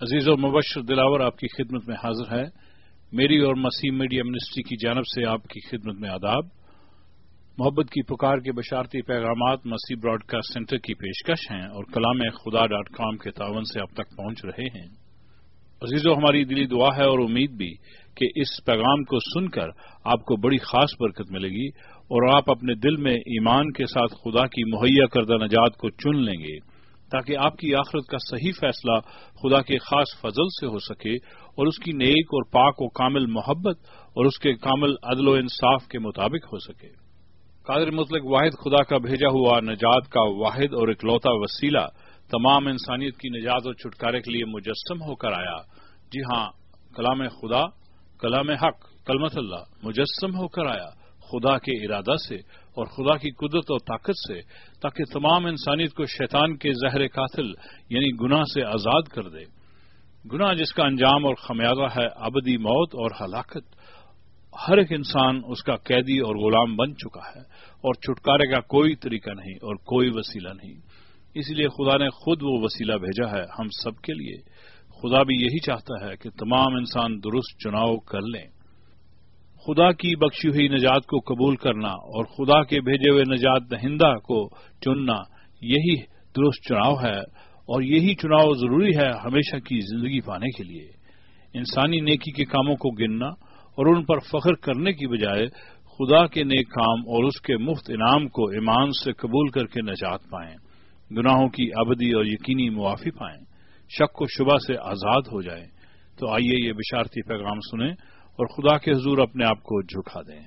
عزیز و مبشر دلاور آپ کی خدمت میں حاضر ہے. میری اور مسیح میڈیا منسٹری کی جانب سے آپ کی خدمت میں آداب. محبت کی پکار کے بشارتی پیغامات مسیح براڈ کاسٹ سینٹر کی پیشکش ہیں اور کلام خدا.com کے تعاون سے اب تک پہنچ رہے ہیں. عزیزو، ہماری دلی دعا ہے اور امید بھی کہ اس پیغام کو سن کر آپ کو بڑی خاص برکت ملے گی اور آپ اپنے دل میں ایمان کے ساتھ خدا کی مہیا کردہ نجات کو چن لیں گے تاکہ آپ کی آخرت کا صحیح فیصلہ خدا کے خاص فضل سے ہو سکے اور اس کی نیک اور پاک و کامل محبت اور اس کے کامل عدل و انصاف کے مطابق ہو سکے. قادر مطلق واحد خدا کا بھیجا ہوا نجات کا واحد اور اکلوتا وسیلہ تمام انسانیت کی نجات اور چھٹکارے کے لیے مجسم ہو کر آیا. جی ہاں، کلام خدا، کلام حق، کلمت اللہ مجسم ہو کر آیا خدا کے ارادہ سے اور خدا کی قدرت اور طاقت سے، تاکہ تمام انسانیت کو شیطان کے زہر قاتل یعنی گناہ سے آزاد کر دے. گناہ جس کا انجام اور خمیازہ ہے ابدی موت اور ہلاکت. ہر ایک انسان اس کا قیدی اور غلام بن چکا ہے اور چھٹکارے کا کوئی طریقہ نہیں اور کوئی وسیلہ نہیں. اس لیے خدا نے خود وہ وسیلہ بھیجا ہے ہم سب کے لیے. خدا بھی یہی چاہتا ہے کہ تمام انسان درست چناؤ کر لیں. خدا کی بخشی ہوئی نجات کو قبول کرنا اور خدا کے بھیجے ہوئے نجات دہندہ کو چننا، یہی درست چناؤ ہے اور یہی چناؤ ضروری ہے ہمیشہ کی زندگی پانے کے لیے. انسانی نیکی کے کاموں کو گننا اور ان پر فخر کرنے کی بجائے خدا کے نیک کام اور اس کے مفت انعام کو ایمان سے قبول کر کے نجات پائیں، گناہوں کی ابدی اور یقینی معافی پائیں، شک و شبہ سے آزاد ہو جائیں. تو آئیے یہ بشارتی پیغام سنیں اور خدا کے حضور اپنے آپ کو جھکا دیں.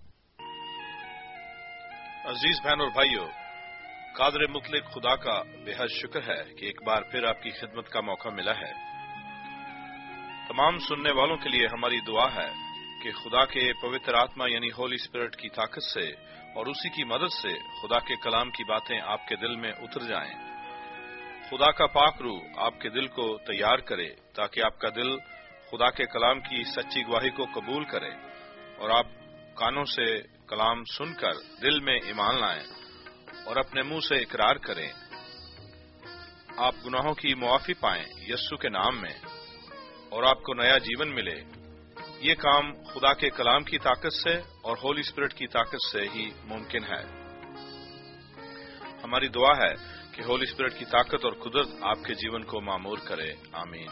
عزیز بہن اور بھائیو، قادر مطلق خدا کا بے حد شکر ہے کہ ایک بار پھر آپ کی خدمت کا موقع ملا ہے. تمام سننے والوں کے لیے ہماری دعا ہے کہ خدا کے پوتر آتما یعنی ہولی اسپرٹ کی طاقت سے اور اسی کی مدد سے خدا کے کلام کی باتیں آپ کے دل میں اتر جائیں. خدا کا پاک روح آپ کے دل کو تیار کرے تاکہ آپ کا دل خدا کے کلام کی سچی گواہی کو قبول کرے اور آپ کانوں سے کلام سن کر دل میں ایمان لائیں اور اپنے منہ سے اقرار کریں. آپ گناہوں کی معافی پائیں یسوع کے نام میں اور آپ کو نیا جیون ملے. یہ کام خدا کے کلام کی طاقت سے اور ہولی اسپرٹ کی طاقت سے ہی ممکن ہے. ہماری دعا ہے کہ ہولی اسپرٹ کی طاقت اور قدرت آپ کے جیون کو معمور کرے. آمین.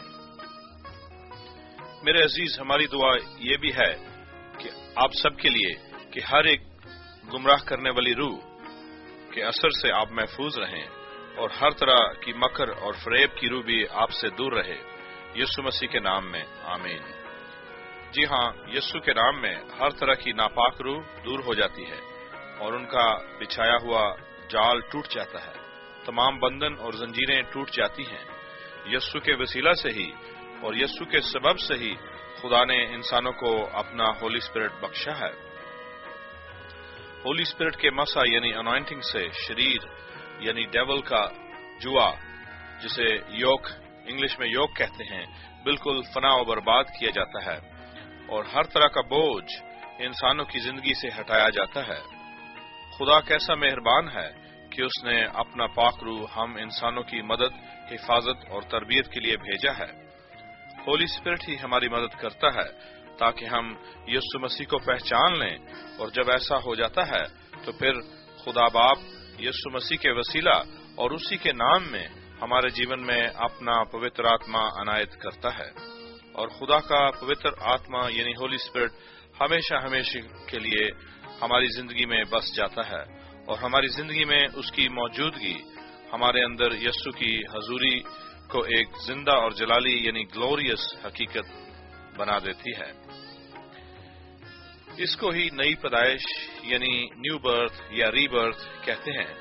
میرے عزیز، ہماری دعا یہ بھی ہے کہ آپ سب کے لیے کہ ہر ایک گمراہ کرنے والی روح کے اثر سے آپ محفوظ رہیں اور ہر طرح کی مکر اور فریب کی روح بھی آپ سے دور رہے. یسوع مسیح کے نام میں آمین. جی ہاں، یسوع کے نام میں ہر طرح کی ناپاک روح دور ہو جاتی ہے اور ان کا بچھایا ہوا جال ٹوٹ جاتا ہے. تمام بندھن اور زنجیریں ٹوٹ جاتی ہیں. یسوع کے وسیلہ سے ہی اور یسوع کے سبب سے ہی خدا نے انسانوں کو اپنا ہولی اسپرٹ بخشا ہے. ہولی اسپرٹ کے مسا یعنی انوائنٹنگ سے شریر یعنی ڈیول کا جوا، جسے یوک انگلش میں یوک کہتے ہیں، بالکل فنا و برباد کیا جاتا ہے اور ہر طرح کا بوجھ انسانوں کی زندگی سے ہٹایا جاتا ہے. خدا کیسا مہربان ہے کہ اس نے اپنا پاک روح ہم انسانوں کی مدد، حفاظت اور تربیت کے لیے بھیجا ہے. ہولی اسپرٹ ہی ہماری مدد کرتا ہے تاکہ ہم یسوع مسیح کو پہچان لیں اور جب ایسا ہو جاتا ہے تو پھر خدا باپ یسوع مسیح کے وسیلہ اور اسی کے نام میں ہمارے جیون میں اپنا پوتر آتما عنایت کرتا ہے اور خدا کا پوتر آتما یعنی ہولی اسپرٹ ہمیشہ ہمیشہ کے لیے ہماری زندگی میں بس جاتا ہے اور ہماری زندگی میں اس کی موجودگی ہمارے اندر یسوع کی حضوری کو ایک زندہ اور جلالی یعنی گلوریس حقیقت بنا دیتی ہے. اس کو ہی نئی پیدائش یعنی نیو برتھ یا ری برتھ کہتے ہیں.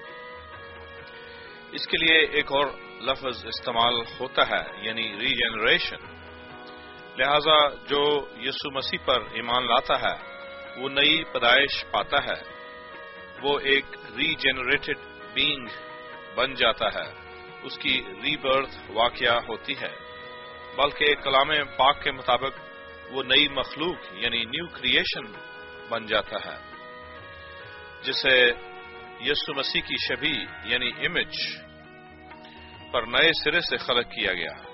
اس کے لیے ایک اور لفظ استعمال ہوتا ہے یعنی ری جنریشن. لہذا جو یسوع مسیح پر ایمان لاتا ہے وہ نئی پیدائش پاتا ہے، وہ ایک ری جنریٹڈ بینگ بن جاتا ہے، اس کی ری برتھ واقعہ ہوتی ہے. بلکہ کلام پاک کے مطابق وہ نئی مخلوق یعنی نیو کریشن بن جاتا ہے، جسے یسوع مسیح کی شبیہ یعنی امیج پر نئے سرے سے خلق کیا گیا.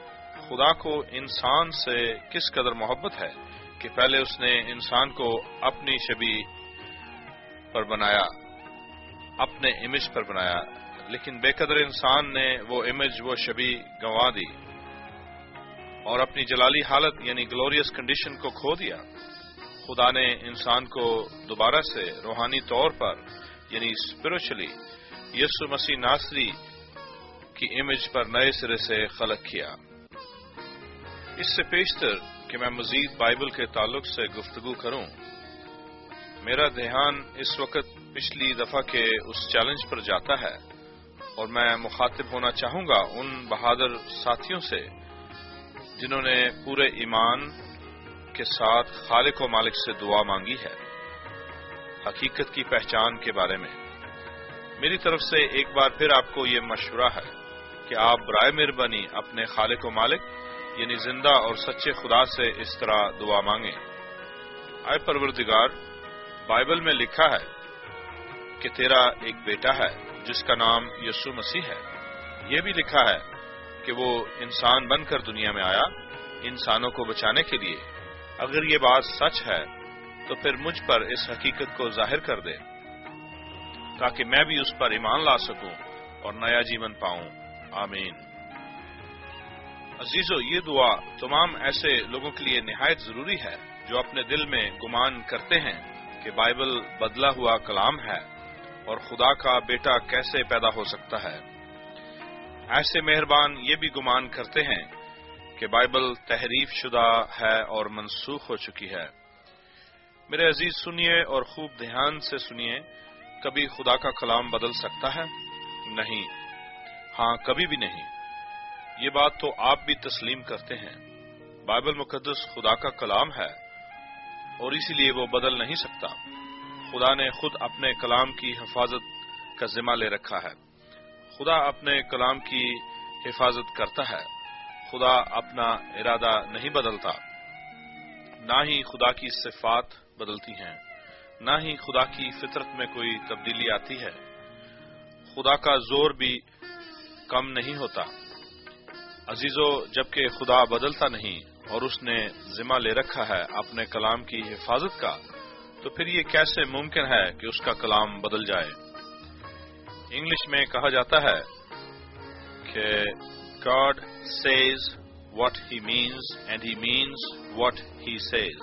خدا کو انسان سے کس قدر محبت ہے کہ پہلے اس نے انسان کو اپنی شبیہ پر بنایا، اپنے امیج پر بنایا، لیکن بے قدر انسان نے وہ امیج، وہ شبیہ گنوا دی اور اپنی جلالی حالت یعنی گلوریس کنڈیشن کو کھو دیا۔ خدا نے انسان کو دوبارہ سے روحانی طور پر یعنی اسپرچولی یسوع مسیح ناصری کی امیج پر نئے سرے سے خلق کیا۔ اس سے پیشتر کہ میں مزید بائبل کے تعلق سے گفتگو کروں، میرا دھیان اس وقت پچھلی دفعہ کے اس چیلنج پر جاتا ہے اور میں مخاطب ہونا چاہوں گا ان بہادر ساتھیوں سے جنہوں نے پورے ایمان کے ساتھ خالق و مالک سے دعا مانگی ہے حقیقت کی پہچان کے بارے میں۔ میری طرف سے ایک بار پھر آپ کو یہ مشورہ ہے کہ آپ برائے مہربانی اپنے خالق و مالک یعنی زندہ اور سچے خدا سے اس طرح دعا مانگیں: اے پروردگار، بائبل میں لکھا ہے کہ تیرا ایک بیٹا ہے جس کا نام یسوع مسیح ہے۔ یہ بھی لکھا ہے کہ وہ انسان بن کر دنیا میں آیا انسانوں کو بچانے کے لیے۔ اگر یہ بات سچ ہے تو پھر مجھ پر اس حقیقت کو ظاہر کر دے تاکہ میں بھی اس پر ایمان لا سکوں اور نیا جیون پاؤں۔ آمین۔ عزیزو، یہ دعا تمام ایسے لوگوں کے لیے نہایت ضروری ہے جو اپنے دل میں گمان کرتے ہیں کہ بائبل بدلا ہوا کلام ہے اور خدا کا بیٹا کیسے پیدا ہو سکتا ہے۔ ایسے مہربان یہ بھی گمان کرتے ہیں کہ بائبل تحریف شدہ ہے اور منسوخ ہو چکی ہے۔ میرے عزیز سنیے اور خوب دھیان سے سنیے، کبھی خدا کا کلام بدل سکتا ہے؟ نہیں، ہاں کبھی بھی نہیں۔ یہ بات تو آپ بھی تسلیم کرتے ہیں۔ بائبل مقدس خدا کا کلام ہے اور اسی لیے وہ بدل نہیں سکتا۔ خدا نے خود اپنے کلام کی حفاظت کا ذمہ لے رکھا ہے۔ خدا اپنے کلام کی حفاظت کرتا ہے۔ خدا اپنا ارادہ نہیں بدلتا، نہ ہی خدا کی صفات بدلتی ہیں، نہ ہی خدا کی فطرت میں کوئی تبدیلی آتی ہے۔ خدا کا زور بھی کم نہیں ہوتا۔ عزیزو، جبکہ خدا بدلتا نہیں اور اس نے ذمہ لے رکھا ہے اپنے کلام کی حفاظت کا، تو پھر یہ کیسے ممکن ہے کہ اس کا کلام بدل جائے؟ انگلش میں کہا جاتا ہے کہ God says what he means and he means what he says۔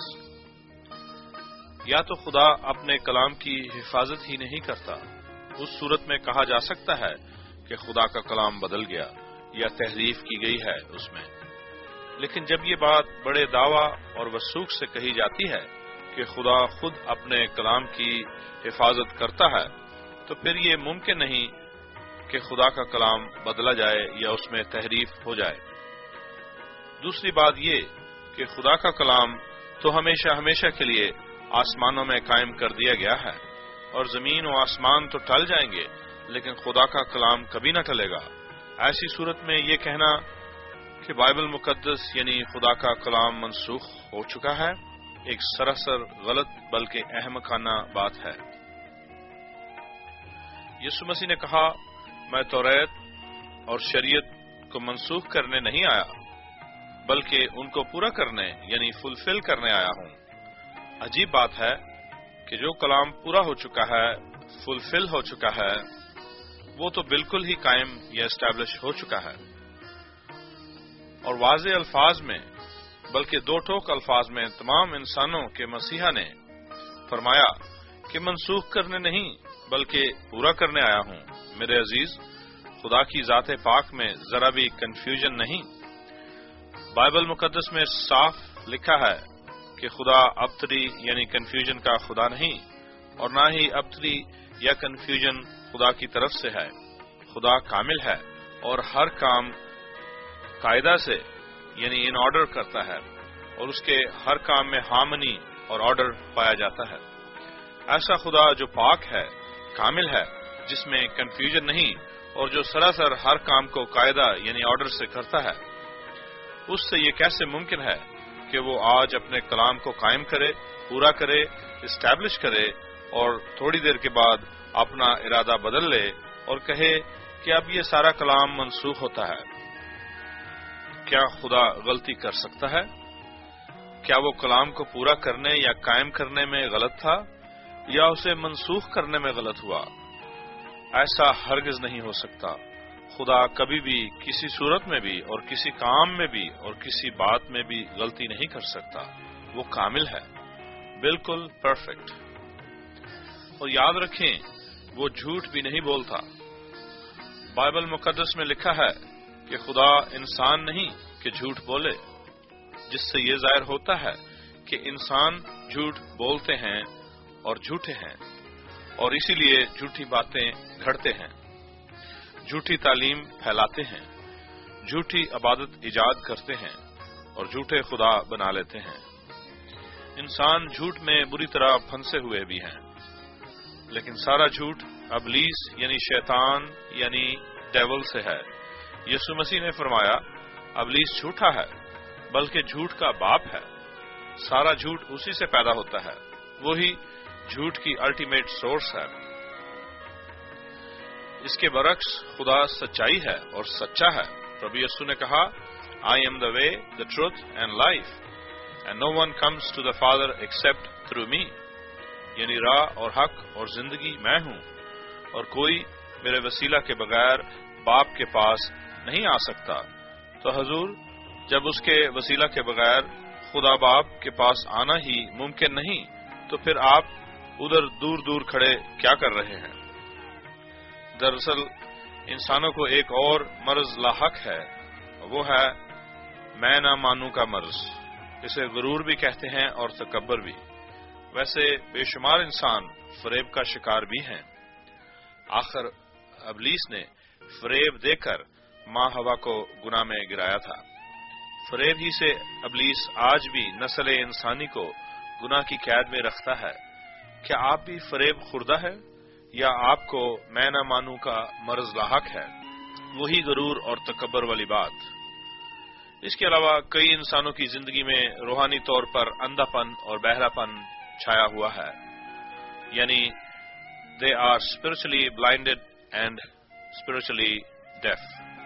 یا تو خدا اپنے کلام کی حفاظت ہی نہیں کرتا، اس صورت میں کہا جا سکتا ہے کہ خدا کا کلام بدل گیا یا تحریف کی گئی ہے اس میں۔ لیکن جب یہ بات بڑے دعویٰ اور وثوق سے کہی جاتی ہے کہ خدا خود اپنے کلام کی حفاظت کرتا ہے، تو پھر یہ ممکن نہیں کہ خدا کا کلام بدلا جائے یا اس میں تحریف ہو جائے۔ دوسری بات یہ کہ خدا کا کلام تو ہمیشہ ہمیشہ کے لیے آسمانوں میں قائم کر دیا گیا ہے، اور زمین و آسمان تو ٹل جائیں گے لیکن خدا کا کلام کبھی نہ ٹلے گا۔ ایسی صورت میں یہ کہنا کہ بائبل مقدس یعنی خدا کا کلام منسوخ ہو چکا ہے ایک سراسر غلط بلکہ احمقانہ بات ہے۔ یسوع مسیح نے کہا، میں توریت اور شریعت کو منسوخ کرنے نہیں آیا بلکہ ان کو پورا کرنے یعنی فلفل کرنے آیا ہوں۔ عجیب بات ہے کہ جو کلام پورا ہو چکا ہے، فلفل ہو چکا ہے، وہ تو بالکل ہی قائم یا اسٹیبلش ہو چکا ہے، اور واضح الفاظ میں بلکہ دو ٹوک الفاظ میں تمام انسانوں کے مسیحا نے فرمایا کہ منسوخ کرنے نہیں بلکہ پورا کرنے آیا ہوں۔ میرے عزیز، خدا کی ذات پاک میں ذرا بھی کنفیوژن نہیں۔ بائبل مقدس میں صاف لکھا ہے کہ خدا ابتری یعنی کنفیوژن کا خدا نہیں، اور نہ ہی ابتری یا کنفیوژن خدا کی طرف سے ہے۔ خدا کامل ہے اور ہر کام قاعدہ سے یعنی ان آرڈر کرتا ہے، اور اس کے ہر کام میں ہارمنی اور آرڈر پایا جاتا ہے۔ ایسا خدا جو پاک ہے، کامل ہے، جس میں کنفیوژن نہیں، اور جو سراسر ہر کام کو قاعدہ یعنی آرڈر سے کرتا ہے، اس سے یہ کیسے ممکن ہے کہ وہ آج اپنے کلام کو قائم کرے، پورا کرے، اسٹیبلش کرے، اور تھوڑی دیر کے بعد اپنا ارادہ بدل لے اور کہے کہ اب یہ سارا کلام منسوخ ہوتا ہے۔ کیا خدا غلطی کر سکتا ہے؟ کیا وہ کلام کو پورا کرنے یا قائم کرنے میں غلط تھا یا اسے منسوخ کرنے میں غلط ہوا؟ ایسا ہرگز نہیں ہو سکتا۔ خدا کبھی بھی کسی صورت میں بھی اور کسی کام میں بھی اور کسی بات میں بھی غلطی نہیں کر سکتا۔ وہ کامل ہے، بالکل پرفیکٹ۔ اور یاد رکھیں وہ جھوٹ بھی نہیں بولتا۔ بائبل مقدس میں لکھا ہے کہ خدا انسان نہیں کہ جھوٹ بولے، جس سے یہ ظاہر ہوتا ہے کہ انسان جھوٹ بولتے ہیں اور جھوٹے ہیں، اور اسی لیے جھوٹی باتیں گھڑتے ہیں، جھوٹی تعلیم پھیلاتے ہیں، جھوٹی عبادت ایجاد کرتے ہیں اور جھوٹے خدا بنا لیتے ہیں۔ انسان جھوٹ میں بری طرح پھنسے ہوئے بھی ہیں، لیکن سارا جھوٹ ابلیس یعنی شیطان یعنی ڈیول سے ہے۔ یسوع مسیح نے فرمایا ابلیس جھوٹا ہے بلکہ جھوٹ کا باپ ہے۔ سارا جھوٹ اسی سے پیدا ہوتا ہے، وہی جھوٹ کی الٹیمیٹ سورس ہے۔ اس کے برعکس خدا سچائی ہے اور سچا ہے۔ پربھو یسوع نے کہا I am the way, the truth and life, and no one comes to the Father except through me. یعنی راہ اور حق اور زندگی میں ہوں، اور کوئی میرے وسیلہ کے بغیر باپ کے پاس نہیں آ سکتا۔ تو حضور، جب اس کے وسیلہ کے بغیر خدا باپ کے پاس آنا ہی ممکن نہیں، تو پھر آپ ادھر دور دور کھڑے کیا کر رہے ہیں؟ دراصل انسانوں کو ایک اور مرض لاحق ہے، وہ ہے میں نہ مانوں کا مرض۔ اسے غرور بھی کہتے ہیں اور تکبر بھی۔ ویسے بے شمار انسان فریب کا شکار بھی ہیں۔ آخر ابلیس نے فریب دے کر ماں ہوا کو گناہ میں گرایا تھا۔ فریب ہی سے ابلیس آج بھی نسل انسانی کو گناہ کی قید میں رکھتا ہے۔ کیا آپ بھی فریب خوردہ ہے یا آپ کو میں نہ مانوں کا مرض لاحق ہے؟ وہی غرور اور تکبر والی بات۔ اس کے علاوہ کئی انسانوں کی زندگی میں روحانی طور پر اندھا پن اور بہرا پن چھایا ہوا ہے، یعنی they are spiritually blinded and spiritually deaf۔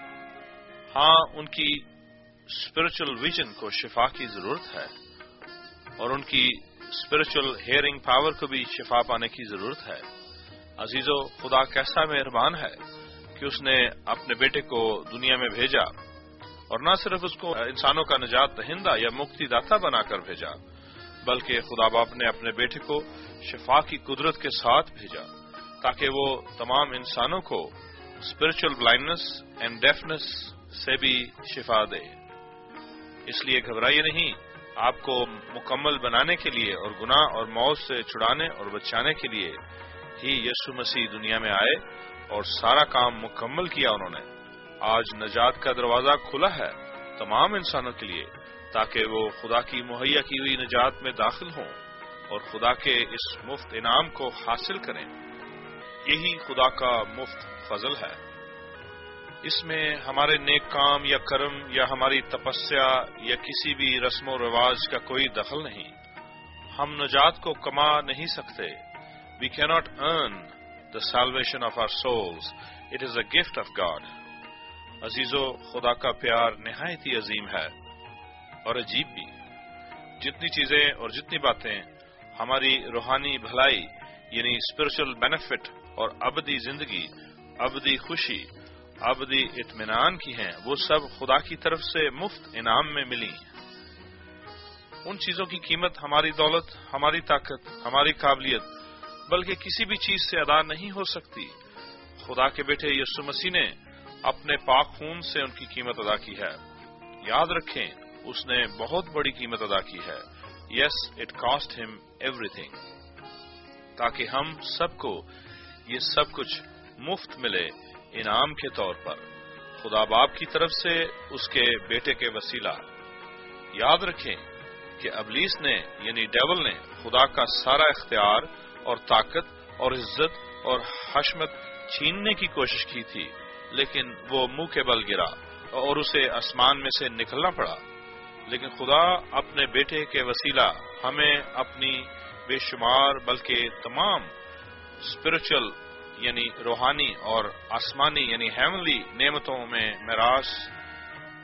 ہاں، ان کی اسپرچل ویژن کو شفا کی ضرورت ہے، اور ان کی اسپرچل ہیئرنگ پاور کو بھی شفا پانے کی ضرورت ہے۔ عزیزو، خدا کیسا مہربان ہے کہ اس نے اپنے بیٹے کو دنیا میں بھیجا، اور نہ صرف اس کو انسانوں کا نجات دہندہ یا مکتی داتا بنا کر بھیجا، بلکہ خدا باپ نے اپنے بیٹے کو شفا کی قدرت کے ساتھ بھیجا تاکہ وہ تمام انسانوں کو اسپرچل بلائنڈنس اینڈ ڈیفنس سے بھی شفا دے۔ اس لیے گھبرائیے نہیں، آپ کو مکمل بنانے کے لیے اور گناہ اور موت سے چھڑانے اور بچانے کے لیے ہی یسوع مسیح دنیا میں آئے اور سارا کام مکمل کیا انہوں نے۔ آج نجات کا دروازہ کھلا ہے تمام انسانوں کے لیے تاکہ وہ خدا کی مہیا کی ہوئی نجات میں داخل ہوں اور خدا کے اس مفت انعام کو حاصل کریں۔ یہی خدا کا مفت فضل ہے۔ اس میں ہمارے نیک کام یا کرم یا ہماری تپسیا یا کسی بھی رسم و رواج کا کوئی دخل نہیں۔ ہم نجات کو کما نہیں سکتے۔ We cannot earn the salvation of our souls. It is a gift of God. عزیزو، خدا کا پیار نہایت ہی عظیم ہے اور عجیب بھی۔ جتنی چیزیں اور جتنی باتیں ہماری روحانی بھلائی یعنی اسپرچل بینیفٹ اور ابدی زندگی، ابدی خوشی، ابدی اطمینان کی ہیں، وہ سب خدا کی طرف سے مفت انعام میں ملی۔ ان چیزوں کی قیمت ہماری دولت، ہماری طاقت، ہماری قابلیت بلکہ کسی بھی چیز سے ادا نہیں ہو سکتی۔ خدا کے بیٹے یسوع مسیح نے اپنے پاک خون سے ان کی قیمت ادا کی ہے۔ یاد رکھیں، اس نے بہت بڑی قیمت ادا کی ہے۔ Yes, it cost them everything, تاکہ ہم سب کو یہ سب کچھ مفت ملے انعام کے طور پر، خدا باپ کی طرف سے اس کے بیٹے کے وسیلہ۔ یاد رکھیں کہ ابلیس نے یعنی ڈیول نے خدا کا سارا اختیار اور طاقت اور عزت اور حشمت چھیننے کی کوشش کی تھی، لیکن وہ منہ کے بل گرا اور اسے آسمان میں سے نکلنا پڑا۔ لیکن خدا اپنے بیٹے کے وسیلہ ہمیں اپنی بے شمار بلکہ تمام اسپرچل یعنی روحانی اور آسمانی یعنی ہیونلی نعمتوں میں میراث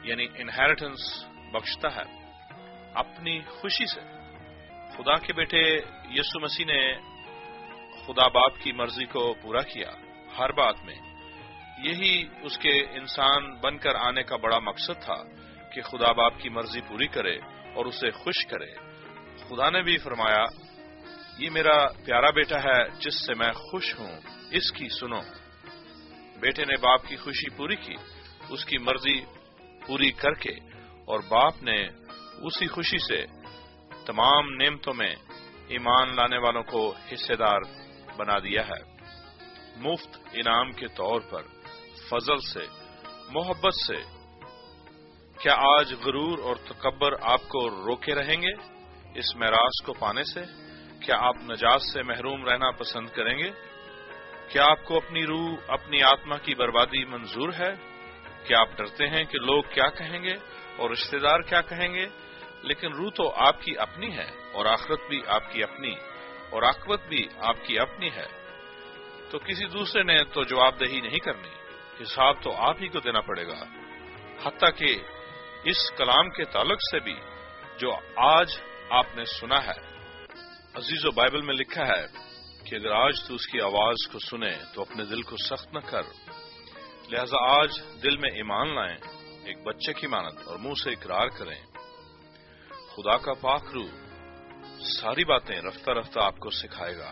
यानी इनहेरिटेंस बख्शता है अपनी खुशी से। खुदा के बेटे यीशु मसीह ने खुदा बाप की मर्जी को पूरा किया हर बात में। यही उसके इंसान बनकर आने का बड़ा मकसद था कि खुदा बाप की मर्जी पूरी करे और उसे खुश करे। खुदा ने भी फरमाया, ये मेरा प्यारा बेटा है जिससे मैं खुश हूं, इसकी सुनो। बेटे ने बाप की खुशी पूरी की, उसकी मर्जी पूरी करके, और बाप ने उसी खुशी से तमाम नेमतों में ईमान लाने वालों को हिस्सेदार बना दिया है। मुफ्त इनाम के तौर पर, फजल से, मोहब्बत से। क्या आज गुरूर और तकब्बर आपको रोके रहेंगे इस मेरास को पाने से? क्या आप नजात से महरूम रहना पसंद करेंगे? क्या आपको अपनी रूह, अपनी आत्मा की बर्बादी मंजूर है? क्या आप डरते हैं कि लोग क्या कहेंगे और रिश्तेदार क्या कहेंगे? लेकिन रूह तो आपकी अपनी है, और आखिरत भी आपकी अपनी, और आकबत भी आपकी अपनी है। तो किसी दूसरे ने तो जवाबदेही नहीं करनी, हिसाब तो आप ही को देना पड़ेगा। हत्ता कि इस कलाम के ताल्लुक से भी जो आज आपने सुना है। अजीजो, बाइबल में लिखा है कि अगर आज तू उसकी आवाज को सुने तो अपने दिल को सख्त न कर। लिहाजा आज दिल में ईमान लाएं, एक बच्चे की मानत, और मुंह से इकरार करें। खुदा का पाक रूह सारी बातें रफ्ता रफ्ता आपको सिखाएगा।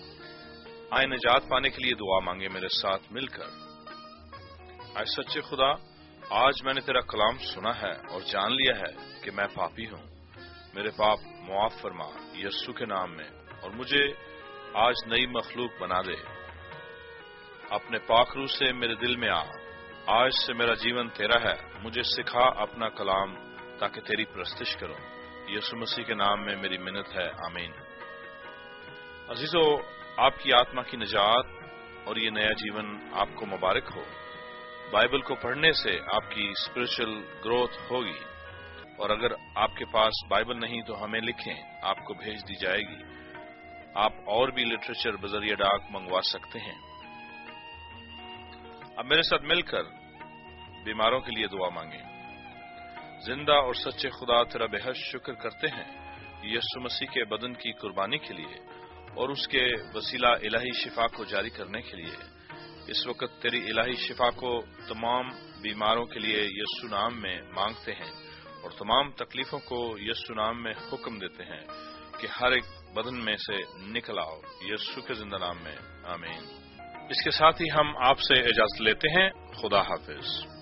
आए निजात पाने के लिए दुआ मांगे मेरे साथ मिलकर। आए सच्चे खुदा, आज मैंने तेरा कलाम सुना है और जान लिया है कि मैं पापी हूं। मेरे पाप मुआफ फरमा यस्सु के नाम में, और मुझे आज नई मखलूक बना दे। अपने पाक रूह से मेरे दिल में आ। आज से मेरा जीवन तेरा है। मुझे सिखा अपना कलाम ताकि तेरी प्रस्तिश करूं। यीशु मसीह के नाम में मेरी मिन्नत है, आमीन। अजीजो, आपकी आत्मा की निजात और ये नया जीवन आपको मुबारक हो। बाइबल को पढ़ने से आपकी स्पिरिचुअल ग्रोथ होगी, और अगर आपके पास बाइबल नहीं तो हमें लिखें, आपको भेज दी जाएगी। आप और भी लिटरेचर बजरिया डाक मंगवा सकते हैं। अब मेरे साथ मिलकर बीमारों के लिए दुआ मांगे। जिंदा और सच्चे खुदा, तेरा बेहद शुक्र करते हैं यीशु मसीह के बदन की कुर्बानी के लिए और उसके वसीला इलाही शिफा को जारी करने के लिए। इस वक्त तेरी इलाही शिफा को तमाम बीमारों के लिए यीशु नाम में मांगते हैं, और तमाम तकलीफों को यीशु नाम में हुक्म देते हैं कि हर एक बदन में से निकल आओ, यीशु के जिंदा नाम में, आमीन। इसके साथ ही हम आपसे इजाजत लेते हैं। खुदा हाफिज।